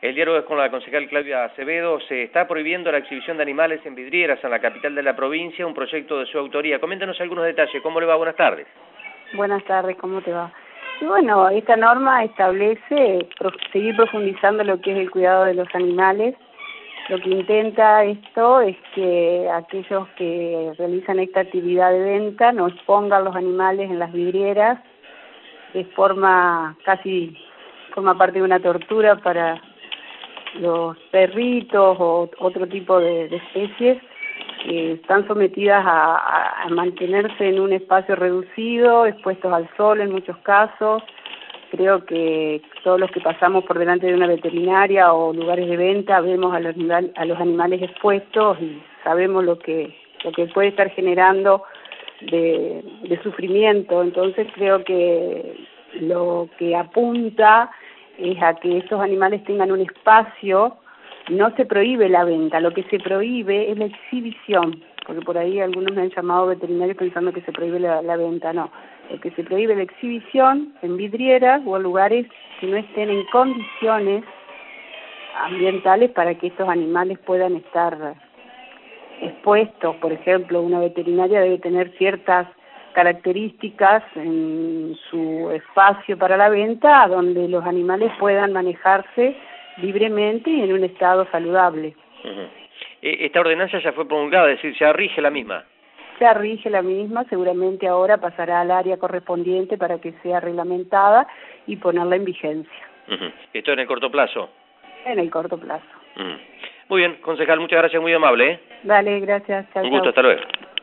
El diálogo es con la concejal Claudia Acevedo. Se está prohibiendo la exhibición de animales en vidrieras en la capital de la provincia, un proyecto de su autoría. Coméntenos algunos detalles. ¿Cómo le va? Buenas tardes. Buenas tardes, ¿cómo te va? Y bueno, esta norma establece seguir profundizando lo que es el cuidado de los animales. Lo que intenta esto es que aquellos que realizan esta actividad de venta no expongan los animales en las vidrieras de forma parte de una tortura para los perritos o otro tipo de especies que están sometidas a mantenerse en un espacio reducido, expuestos al sol en muchos casos. Creo que todos los que pasamos por delante de una veterinaria o lugares de venta vemos a los animales expuestos y sabemos lo que puede estar generando de sufrimiento. Entonces creo que lo que apunta es a que estos animales tengan un espacio. No se prohíbe la venta, lo que se prohíbe es la exhibición, porque por ahí algunos me han llamado veterinarios pensando que se prohíbe la venta. No, lo que se prohíbe es la exhibición en vidrieras o en lugares que no estén en condiciones ambientales para que estos animales puedan estar expuestos. Por ejemplo, una veterinaria debe tener ciertas características en su espacio para la venta donde los animales puedan manejarse libremente y en un estado saludable. Esta ordenanza ya fue promulgada, es decir, ya rige la misma. Ya rige la misma, seguramente ahora pasará al área correspondiente para que sea reglamentada y ponerla en vigencia. ¿Esto en el corto plazo? En el corto plazo. Muy bien, concejal, muchas gracias, muy amable. Dale, gracias. Chao, un gusto, chao. hasta luego.